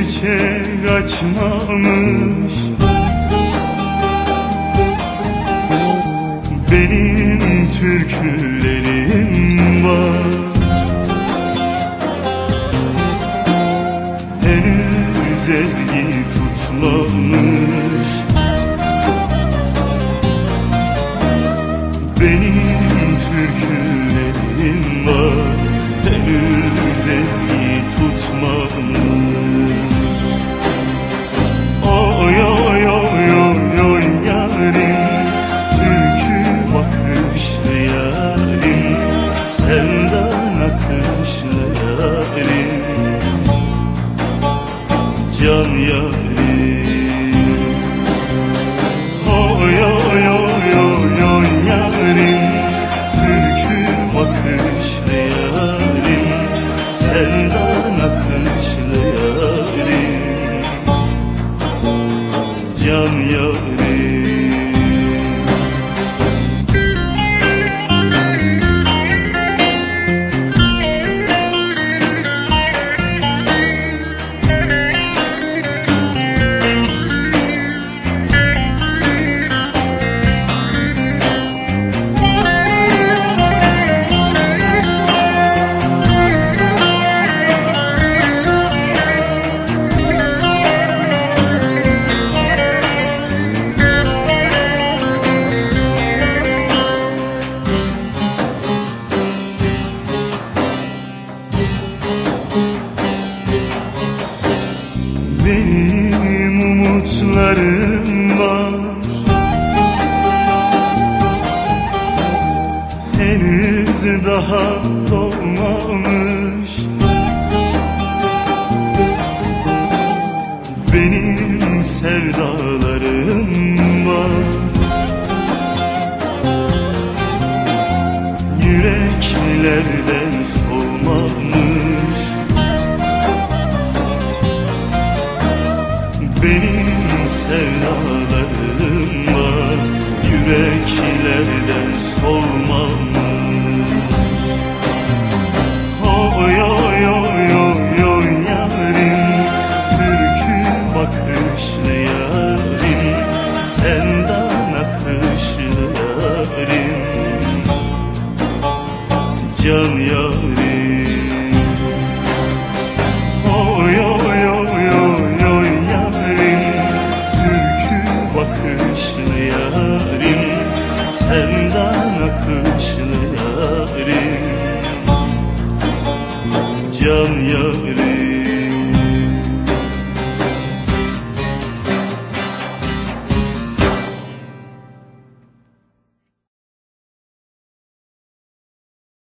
çiçek açmamış. Benim türkülerim var, henüz ezgi tutmamış. Benim türkülerim var, henüz ezgi tutmamış. Oy oy oy oy oy yarim, türkü bakışlı yarim, sevdan akışlı yarim, can yarim. Oy oy oy oy oy yarim, türkü bakışlı yarim, sevdan akışlı yarim, can yarim. Benim umutlarım var, henüz daha doğmamış. Benim sevdalarım var, yüreklerden soğumamış. Benim sevdalarım var, yüreklerden soğumamış. Oy oy oy oy oy yarim, türkü bakışlı yarim, sevdan akışlı yarim, can yarim. Oy oy oy oy oy yarim, türkü bakışlı yarim, sevdan akışlı yarim, can yarim.